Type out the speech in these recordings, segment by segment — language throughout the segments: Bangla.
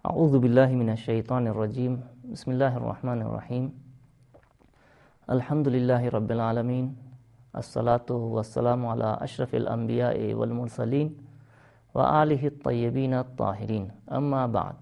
আউযু বিল্লাহি মিনাশ শাইতানির রাজীম। বিসমিল্লাহির রহমানির রহিম। আলহামদুলিল্লাহি রাব্বিল আলামিন। আসসালাতু ওয়াসসালামু আলা আশরাফিল আমবিয়াই ওয়াল মুরসালিন ওয়া আলিহি আত-তাইয়্যিবিন আত-তাহিরিন। আম্মা বা'দ।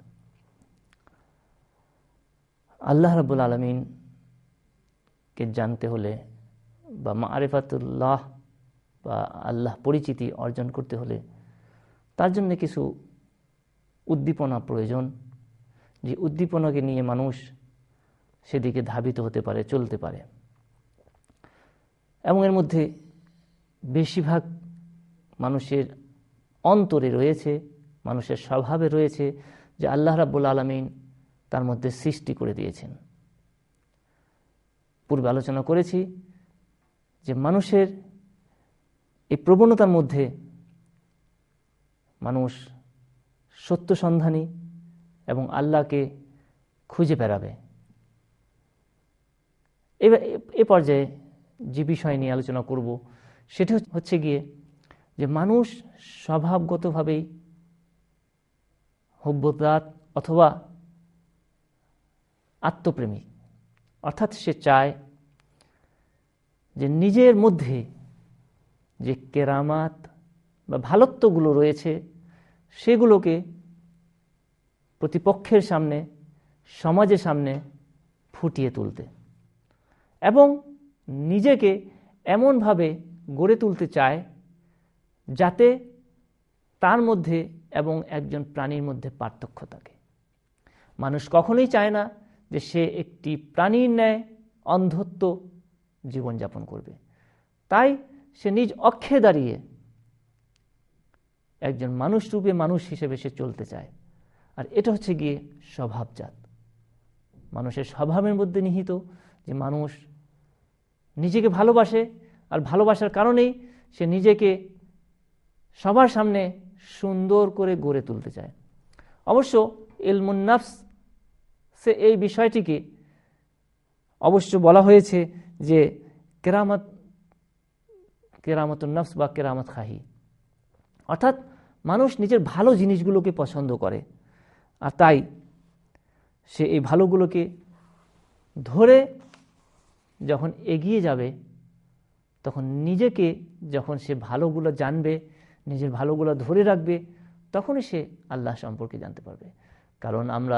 আল্লাহ রাব্বুল আলামিন কে জানতে হলে বা মারিফাতুল্লাহ বা আল্লাহ পরিচিতি অর্জন করতে হলে তার জন্য কিছু উদ্দীপনা প্রয়োজন, যে উদ্দীপনাকে নিয়ে মানুষ সেদিকে ধাবিত হতে পারে, চলতে পারে। এবং এর মধ্যে বেশিরভাগ মানুষের অন্তরে রয়েছে, মানুষের স্বভাবে রয়েছে যে আল্লাহ রাব্বুল আলামিন তার মধ্যে সৃষ্টি করে দিয়েছেন। পূর্বে আলোচনা করেছি যে মানুষের এই প্রবণতার মধ্যে মানুষ সত্য সন্ধানী এবং আল্লাহকে খুঁজে বেড়াবে। এ পর্যায়ে যে বিষয় নিয়ে আলোচনা করব সেটি হচ্ছে গিয়ে যে মানুষ স্বভাবগতভাবেই হুব্বুদ্দাত অথবা আত্মপ্রেমী, অর্থাৎ সে চায় যে নিজের মধ্যে যে কেরামাত বা ভালোত্বগুলো রয়েছে সেগুলোকে প্রতিপক্ষের সামনে, সমাজের সামনে ফুটিয়ে তুলতে এবং নিজেকে এমনভাবে গড়ে তুলতে চায় যাতে তার মধ্যে এবং একজন প্রাণীর মধ্যে পার্থক্য থাকে। মানুষ কখনোই চায় না যে সে একটি প্রাণীর ন্যায় অন্ধত্ব জীবনযাপন করবে, তাই সে নিজ অক্ষে দাঁড়িয়ে একজন মানুষ রূপে মানুষ হিসেবে সে চলতে চায়। আর এটা হচ্ছে গিয়ে স্বভাবজাত, মানুষের স্বভাবের মধ্যে নিহিত যে মানুষ নিজেকে ভালোবাসে, আর ভালোবাসার কারণেই সে নিজেকে সবার সামনে সুন্দর করে গড়ে তুলতে চায়। অবশ্য ইলমুন নাফস সে এই বিষয়টিকে অবশ্য বলা হয়েছে যে কেরামতুন নফস বা কেরামত খাহি, অর্থাৎ মানুষ নিজের ভালো জিনিসগুলোকে পছন্দ করে, আর তাই সে এই ভালোগুলোকে ধরে যখন এগিয়ে যাবে তখন নিজেকে, যখন সে ভালোগুলো জানবে, নিজের ভালোগুলো ধরে রাখবে, তখনই সে আল্লাহ সম্পর্কে জানতে পারবে। কারণ আমরা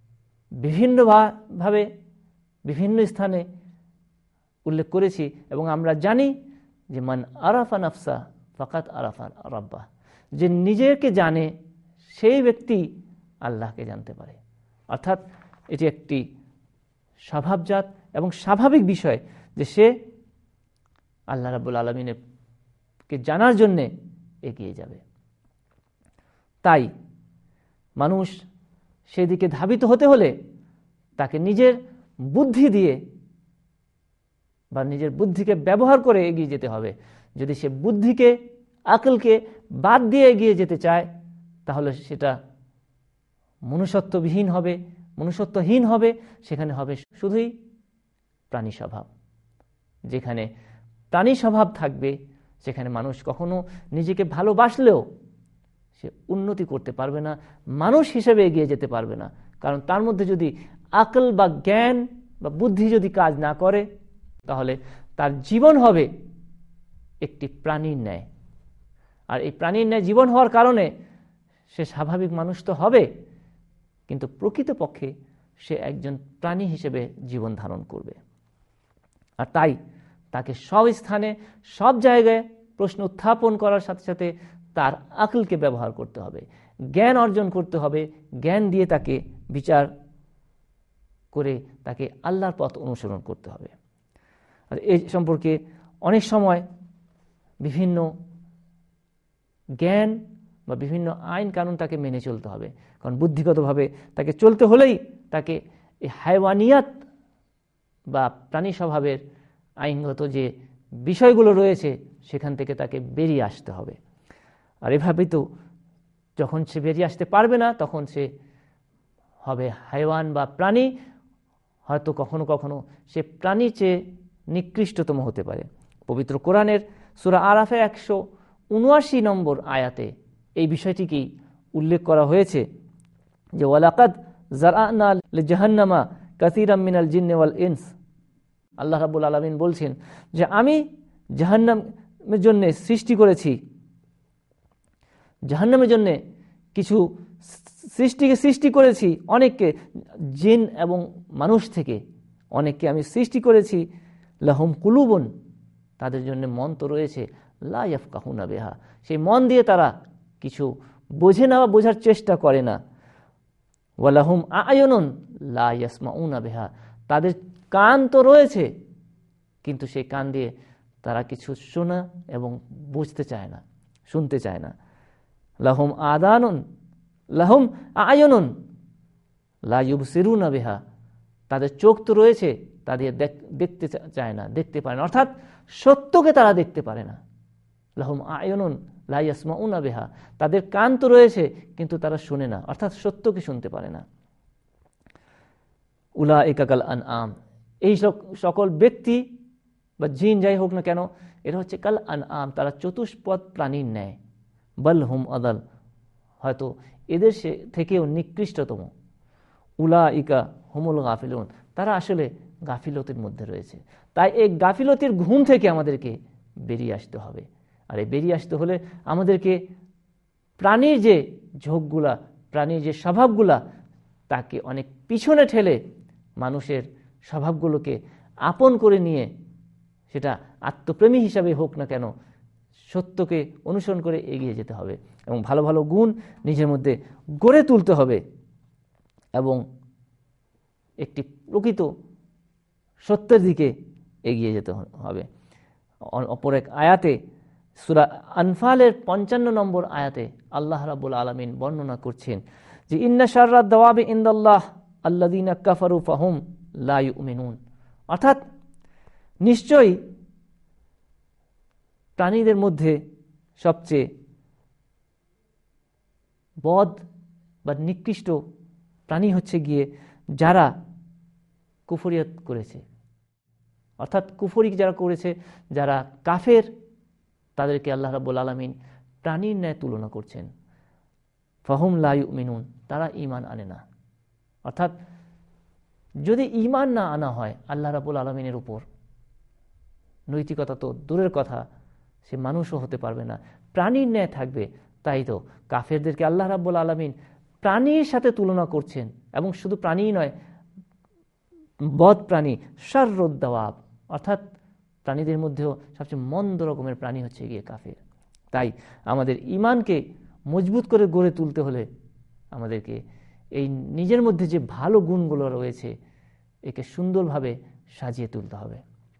বিভিন্নভাবে বিভিন্ন স্থানে উল্লেখ করেছি এবং আমরা জানি যে মান আরাফা নাফসা ফাকাত আরাফা রাব্বাহ, যে নিজেকে জানে সেই ব্যক্তি আল্লাহকে জানতে পারে। অর্থাৎ এটি একটি স্বভাবজাত এবং স্বাভাবিক বিষয় যে সে আল্লাহ রাব্বুল আলামিনকে জানার জন্যে এগিয়ে যাবে। তাই মানুষ সেদিকে ধাবিত হতে হলে তাকে নিজের বুদ্ধি দিয়ে বা নিজের বুদ্ধিকে ব্যবহার করে এগিয়ে যেতে হবে। যদি সে বুদ্ধিকে, আকলকে বাদ দিয়ে এগিয়ে যেতে চায় তাহলে সেটা মনুষ্যত্ববিহীন হবে, মনুষ্যত্বহীন হবে। সেখানে হবে শুধুই প্রাণী স্বভাব। যেখানে প্রাণী স্বভাব থাকবে সেখানে মানুষ কখনো নিজেকে ভালোবাসলেও সে উন্নতি করতে পারবে না, মানুষ হিসেবে এগিয়ে যেতে পারবে না। কারণ তার মধ্যে যদি আকল বা জ্ঞান বা বুদ্ধি যদি কাজ না করে তাহলে তার জীবন হবে একটি প্রাণীর ন্যায়। আর এই প্রাণীর ন্যায় জীবন হওয়ার কারণে সে স্বাভাবিক মানুষ তো হবে, কিন্তু প্রকৃতপক্ষে সে একজন প্রাণী হিসেবে জীবন ধারণ করবে। আর তাই তাকে সব স্থানে, সব জায়গায় প্রশ্ন উত্থাপন করার সাথে সাথে তার আকলকে ব্যবহার করতে হবে, জ্ঞান অর্জন করতে হবে, জ্ঞান দিয়ে তাকে বিচার করে তাকে আল্লাহর পথ অনুসরণ করতে হবে। আর এই সম্পর্কে অনেক সময় বিভিন্ন জ্ঞান বা বিভিন্ন আইন কানুন তাকে মেনে চলতে হবে। কারণ বুদ্ধিগতভাবে তাকে চলতে হলেই তাকে এই হায়ওয়ানিয়াত বা প্রাণী স্বভাবের আইনগত যে বিষয়গুলো রয়েছে সেখান থেকে তাকে বেরিয়ে আসতে হবে। আর এভাবেই তো যখন সে বেরিয়ে আসতে পারবে না তখন সে হবে হায়ওয়ান বা প্রাণী, হয়তো কখনো কখনো সে প্রাণীর চেয়ে নিকৃষ্টতম হতে পারে। পবিত্র কোরআনের সূরা আরাফে 179 নম্বর আয়াতে এই বিষয়টিকেই উল্লেখ করা হয়েছে যে ওয়ালাকাদ যারআনা লিজাহান্নামা কাসীরাম মিনাল জিন্নি ওয়াল ইনস, আল্লাহ রাব্বুল আলামিন বলছেন যে আমি জাহান্নামের জন্য কিছু সৃষ্টি করেছি, অনেককে জিন এবং মানুষ থেকে অনেককে আমি সৃষ্টি করেছি। লাহুম কুলুবুন, তাদের জন্য মন তো রয়েছে, লা ইয়াফকাহুনা বিহা, সেই মন দিয়ে তারা কিছু বোঝে না বা বোঝার চেষ্টা করে না। ওয়ালাহুম আয়ুনুন লা ইয়াসমাউনা বিহা, তাদের কান তো রয়েছে কিন্তু সেই কান দিয়ে তারা কিছু শোনা এবং বুঝতে চায় না, শুনতে চায় না। লাহুম আয়ুনুন লা ইউবসিরুনা বিহা, তাদের চোখ তো রয়েছে, তাদের দেখতে চায় না, দেখতে পারে না, অর্থাৎ সত্যকে তারা দেখতে পারে না। লাহুম আয়ুনুন লা ইয়াসমাউনা বিহা, তাদের কান তো রয়েছে কিন্তু তারা শুনে না, অর্থাৎ সত্যকে শুনতে পারে না। উলাইকা কাল আনআম, এই সকল ব্যক্তি বা জিন যাই হোক না কেন, এটা হচ্ছে কাল আনআম, তারা চতুষ্পদ প্রাণীর ন্যায়। বাল হুম আদাল, হয়তো এদের থেকেও নিকৃষ্টতম। উলাইকা হুমুল গাফিলুন, তারা আসলে গাফিলতির মধ্যে রয়েছে। তাই এই গাফিলতির ঘুম থেকে আমাদেরকে বেরিয়ে আসতে হবে। আর এই বেরিয়ে আসতে হলে আমাদেরকে প্রাণীর যে ঝোঁকগুলা, প্রাণীর যে স্বভাবগুলা, তাকে অনেক পিছনে ঠেলে মানুষের স্বভাবগুলোকে আপন করে নিয়ে, সেটা আত্মপ্রেমী হিসাবে হোক না কেন, সত্যকে অনুসরণ করে এগিয়ে যেতে হবে এবং ভালো ভালো গুণ নিজের মধ্যে গড়ে তুলতে হবে এবং একটি প্রকৃত সত্যের দিকে এগিয়ে যেতে হবে। অপর এক আয়াতে, সূরা আনফালের 55 নম্বর আয়াতে আল্লাহ রাব্বুল আলামিন বর্ণনা করছেন যে ইন্না শাররাদ দাওয়াবি ইনদাল্লাহ আল্লাযীনা কাফারু ফাহুম লা ইউমিনুন, অর্থাৎ নিশ্চয়ই প্রাণীদের মধ্যে সবচেয়ে বদ বা নিকৃষ্ট প্রাণী হচ্ছে গিয়ে যারা কুফরিয়ত করেছে, অর্থাৎ কুফরি যারা করেছে, যারা কাফের, তাদেরকে আল্লাহ রাব্বুল আলামিন প্রাণীর ন্যায় তুলনা করছেন। ফাহুম লা ইউমিনুন, তারা ঈমান আনে না। অর্থাৎ যদি ঈমান না আনা হয় আল্লাহ রাব্বুল আলামিনের উপর, নৈতিকতা তো দূরের কথা, সে মানুষও হতে পারবে না, প্রাণীর ন্যায় থাকবে। তাই তো কাফেরদেরকে আল্লাহ রাব্বুল আলামিন প্রাণীর সাথে তুলনা করছেন, এবং শুধু প্রাণী নয়, বদ প্রাণী, শাররুদ দাওয়াব, অর্থাৎ প্রাণীদের মধ্যেও সবচেয়ে মন্দ রকমের প্রাণী হচ্ছে গিয়ে কাফের। তাই আমাদের ঈমানকে মজবুত করে গড়ে তুলতে হলে আমাদেরকে এই নিজের মধ্যে যে ভালো গুণগুলো রয়েছে একে সুন্দরভাবে সাজিয়ে তুলতে হবে।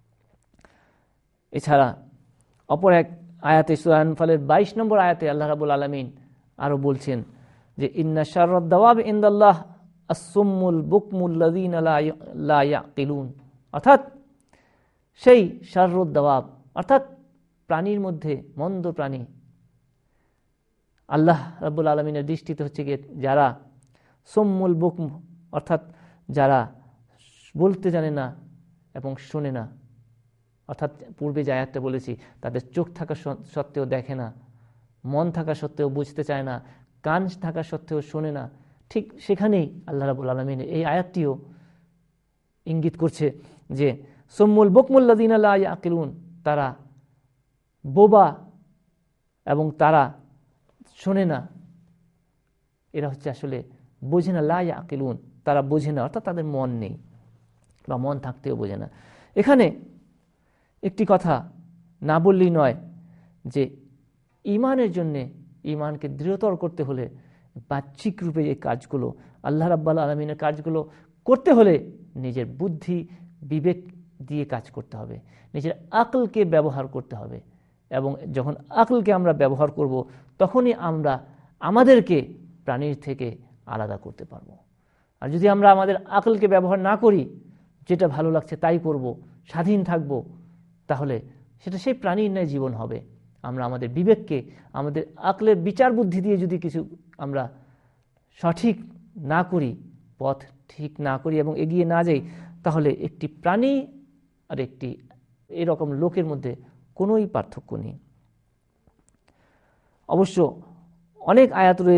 এছাড়া অপর এক আয়াতে, সূরা আনফালের 22 নম্বর আয়াতে আল্লাহ রাব্বুল আলামিন আরো বলছেন যে ইন্না শাররাদ দাওয়াবি ইনদাল্লাহ আস-সুম্মুল বুকমুল লাযীনা লা ইয়াকিলুন, অর্থাৎ সেই শাররুদ দাওয়াব, অর্থাৎ প্রাণীর মধ্যে মন্দ প্রাণী আল্লাহ রাব্বুল আলামিনের দৃষ্টিতে হচ্ছে গিয়ে যারা সুম্মুল বুকম, অর্থাৎ যারা বলতে জানে না এবং শোনে না। অর্থাৎ পূর্বে যে আয়াতটা বলেছি, তাদের চোখ থাকা সত্ত্বেও দেখে না, মন থাকা সত্ত্বেও বুঝতে চায় না, কান থাকা সত্ত্বেও শোনে না। ঠিক সেখানেই আল্লাহ রাব্বুল আলামিন এই আয়াতটিও ইঙ্গিত করছে যে সুম্মুল বুকমুল লাযীনা লা ইয়াকিলুন, তারা বোবা এবং তারা শোনে না। এরা হচ্ছে আসলে বোঝে না, লা ইয়াকিলুন, তারা বোঝে না, অর্থাৎ তাদের মন নেই বা মন থাকতেও বোঝে না। এখানে একটি কথা না বললেই নয় যে ঈমানের জন্যে, ঈমানকে দৃঢ়তর করতে হলে বাহ্যিক রূপে এই কাজগুলো, আল্লাহ রাব্বুল আলামিনের কাজগুলো করতে হলে নিজের বুদ্ধি বিবেক দিয়ে কাজ করতে হবে, নিজের আকলকে ব্যবহার করতে হবে। এবং যখন আকলকে আমরা ব্যবহার করব তখনই আমরা আমাদেরকে প্রাণীর থেকে আলাদা করতে পারবো। আর যদি আমরা আমাদের আকলকে ব্যবহার না করি, যেটা ভালো লাগছে তাই করব, স্বাধীন থাকব, তাহলে সেটা সেই প্রাণীর ন্যায় জীবন হবে। আমরা আমাদের বিবেককে, আমাদের আকলের বিচার বুদ্ধি দিয়ে যদি কিছু আমরা সঠিক না করি, পথ ঠিক না করি এবং এগিয়ে না যাই, তাহলে একটি প্রাণী আর একটি এরকম লোকের মধ্যে কোনোই পার্থক্য নেই। অবশ্য অনেক আয়াত রয়েছে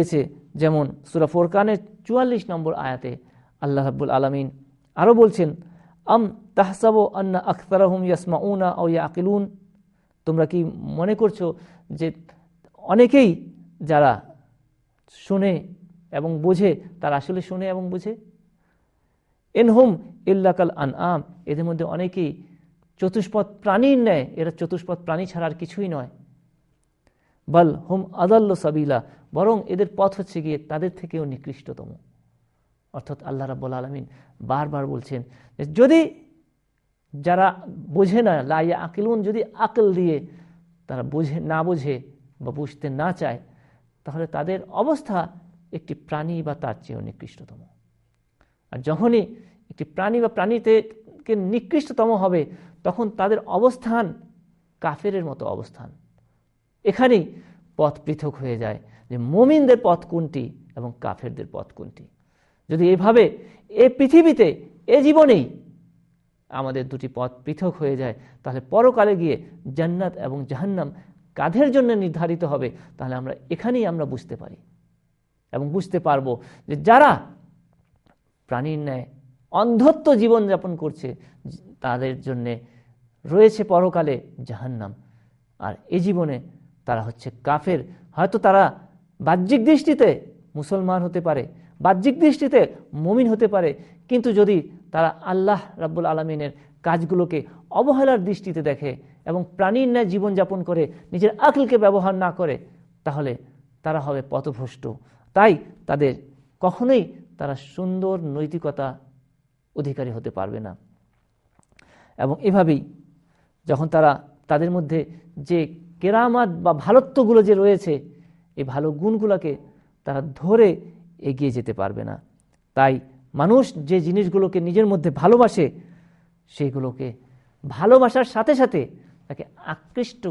যেমন সূরা ফুরকানের 44 নম্বর আয়াতে আল্লাহ রাব্বুল আলামিন আরো বলছেন, আম তাহসাবু আন্না আকসারাহুম ইয়াসমাউনা আও ইয়াকিলুন, তোমরা কি মনে করছো যে অনেকেই যারা শুনে এবং বোঝে তারা আসলে শুনে এবং বোঝে? ইনহুম ইল্লা কাল আনআম, এদের মধ্যে অনেকেই চতুষ্পদ প্রাণীর ন্যায়, এরা চতুষ্পদ প্রাণী ছাড়া আর কিছুই নয়। বাল হুম আদাল্লু সাবিলা, বরং এদের পথ হচ্ছে গিয়ে তাদের থেকেও নিকৃষ্টতম। অর্থাৎ আল্লাহ রাব্বুল আলামিন বারবার বলছেন যে যদি যারা বোঝে না, লা ইয়াকিলুন, যদি আকল দিয়ে তারা না বোঝে বা বুঝতে না চায়, তাহলে তাদের অবস্থা একটি প্রাণী বা তার চেয়েও নিকৃষ্টতম। আর যখনই একটি প্রাণী বা প্রাণীতে নিকৃষ্টতম হবে, তখন তাদের অবস্থান কাফেরের মতো অবস্থান। এখানেই পথ পৃথক হয়ে যায় যে মুমিনদের পথ কোনটি এবং কাফেরদের পথ কোনটি। যদি এভাবে এ পৃথিবীতে এ জীবনেই আমাদের দুটি পথ পৃথক হয়ে যায়, তাহলে পরকালে গিয়ে জান্নাত এবং জাহান্নাম কাদের জন্য নির্ধারিত হবে, তাহলে আমরা এখানেই আমরা বুঝতে পারি এবং বুঝতে পারবো যে যারা প্রাণীর ন্যায় অন্ধত্ব জীবনযাপন করছে তাদের জন্যে রয়েছে পরকালে জাহান্নাম, আর এ জীবনে তারা হচ্ছে কাফের। হয়তো তারা বাহ্যিক দৃষ্টিতে মুসলমান হতে পারে, বাহ্যিক দৃষ্টিতে মুমিন হতে পারে, কিন্তু যদি তারা আল্লাহ রাব্বুল আলামিনের কাজগুলোকে অবহেলার দৃষ্টিতে দেখে এবং প্রাণীর ন্যায় জীবনযাপন করে নিজের আকলকে ব্যবহার না করে, তাহলে তারা হবে পথভ্রষ্ট। তাই তাদের কখনোই তারা সুন্দর নৈতিকতা অধিকারী হতে পারবে না। এবং এভাবেই যখন তাদের মধ্যে যে কেরামাত বা ভালোত্বগুলো যে রয়েছে, এই ভালো গুণগুলোকে তারা ধরে এগিয়ে যেতে পারবে না। তাই মানুষ যে জিনিসগুলোকে নিজের মধ্যে ভালোবাসে, সেইগুলোকে ভালোবাসার সাথে সাথে তাকে আকৃষ্ট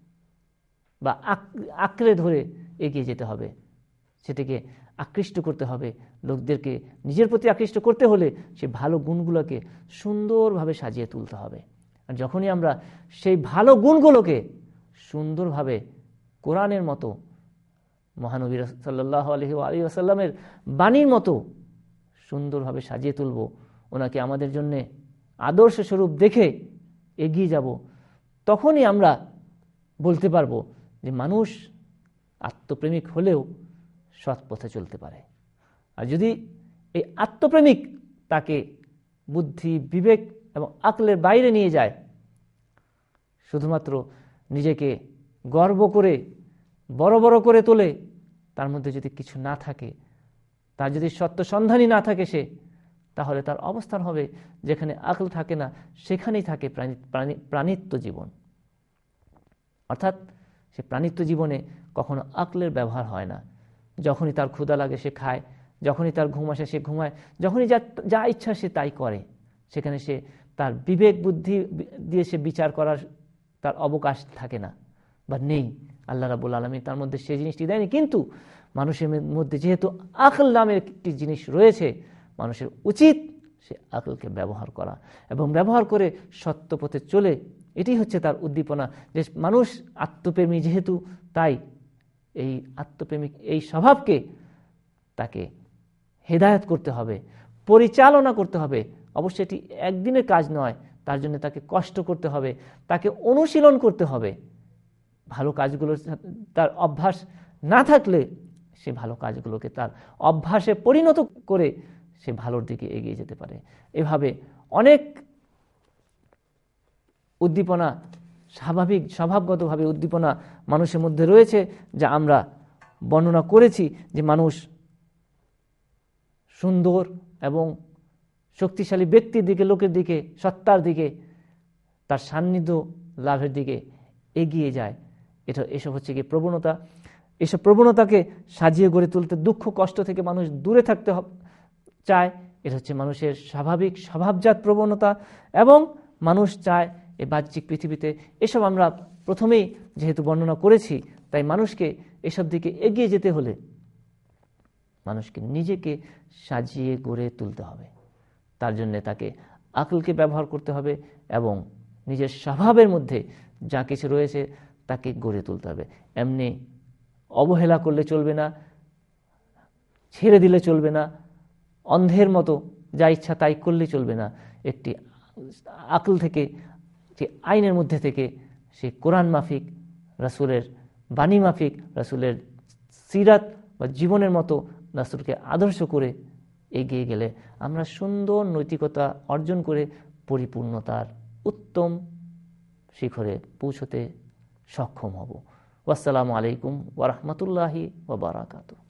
বা আঁকড়ে ধরে এগিয়ে যেতে হবে, সেটাকে আকৃষ্ট করতে হবে। লোকদেরকে নিজের প্রতি আকৃষ্ট করতে হলে সেই ভালো গুণগুলোকে সুন্দরভাবে সাজিয়ে তুলতে হবে। আর যখনই আমরা সেই ভালো গুণগুলোকে সুন্দরভাবে কোরআনের মতো, মহানবী সাল্লাল্লাহু আলাইহি ওয়াসাল্লামের বাণীর মতো সুন্দরভাবে সাজিয়ে তুলব, ওনাকে আমাদের জন্যে আদর্শ স্বরূপ দেখে এগিয়ে যাব, তখনই আমরা বলতে পারবো যে মানুষ আত্মপ্রেমিক হলেও সৎ পথে চলতে পারে। আর যদি এই আত্মপ্রেমিক তাকে বুদ্ধি, বিবেক এবং আকলের বাইরে নিয়ে যায়, শুধুমাত্র নিজেকে গর্ব করে বড় বড় করে তোলে, তার মধ্যে যদি কিছু না থাকে, তার যদি সত্য সন্ধানী না থাকে সে, তাহলে তার অবস্থান হবে যেখানে আকল থাকে না, সেখানেই থাকে প্রাণিত্ব জীবন। অর্থাৎ সে প্রাণিত্ব জীবনে কখনো আকলের ব্যবহার হয় না। যখনই তার ক্ষুধা লাগে সে খায়, যখনই তার ঘুম আসে সে ঘুমায়, যখনই যা ইচ্ছা সে তাই করে। সেখানে সে তার বিবেক বুদ্ধি দিয়ে সে বিচার করার তার অবকাশ থাকে না বা নেই। আল্লাহ রাব্বুল আলামিন তার মধ্যে সেই জিনিসটি দেয়নি। কিন্তু মানুষের মধ্যে যেহেতু আকল নামের একটি জিনিস রয়েছে, মানুষের উচিত সে আকলকে ব্যবহার করা এবং ব্যবহার করে সত্য পথে চলে, এটি হচ্ছে তার উদ্দীপনা। যে মানুষ আত্মপ্রেমী যেহেতু, তাই এই আত্মপ্রেমিক এই স্বভাবকে তাকে হেদায়েত করতে হবে, পরিচালনা করতে হবে। অবশ্যই এটি একদিনের কাজ নয়, তার জন্য তাকে কষ্ট করতে হবে, তাকে অনুশীলন করতে হবে। ভালো কাজগুলোর তার অভ্যাস না থাকলে সে ভালো কাজগুলোকে তার অভ্যাসে পরিণত করে সে ভালোর দিকে এগিয়ে যেতে পারে। এভাবে অনেক উদ্দীপনা, স্বাভাবিক স্বভাবগতভাবে উদ্দীপনা মানুষের মধ্যে রয়েছে, যা আমরা বর্ণনা করেছি। যে মানুষ সুন্দর এবং শক্তিশালী ব্যক্তির দিকে, লোকের দিকে, সত্তার দিকে, তার সান্নিধ্য লাভের দিকে এগিয়ে যায়। এসব হচ্ছে কি প্রবণতা। এসব প্রবণতাকে সাজিয়ে গড়ে তুলতে, দুঃখ কষ্ট থেকে মানুষ দূরে থাকতে চায়। এটা হচ্ছে মানুষের স্বাভাবিক স্বভাবজাত প্রবণতা। এবং মানুষ চায় এই বাহ্যিক পৃথিবীতে, এসব আমরা প্রথমেই যেহেতু বর্ণনা করেছি, তাই মানুষকে এসব দিকে এগিয়ে যেতে হলে মানুষকে নিজেকে সাজিয়ে গড়ে তুলতে হবে। তার জন্য তাকে আকলকে ব্যবহার করতে হবে এবং নিজের স্বভাবের মধ্যে যা কিছু রয়েছে তাকে গড়ে তুলতে হবে। এমনি অবহেলা করলে চলবে না, ছেড়ে দিলে চলবে না, অন্ধের মতো যা ইচ্ছা তাই করলে চলবে না। একটি আকল থেকে, যে আইনের মধ্যে থেকে সে কোরআন মাফিক, রাসূলের বাণী মাফিক, রাসূলের সিরাত বা জীবনের মতো রাসূলকে আদর্শ করে এগিয়ে গেলে আমরা সুন্দর নৈতিকতা অর্জন করে পরিপূর্ণতার উত্তম শিখরে পৌঁছতে সক্ষম হব। আসসালামু আলাইকুম ওয়া রাহমাতুল্লাহি ওয়া বারাকাতুহু।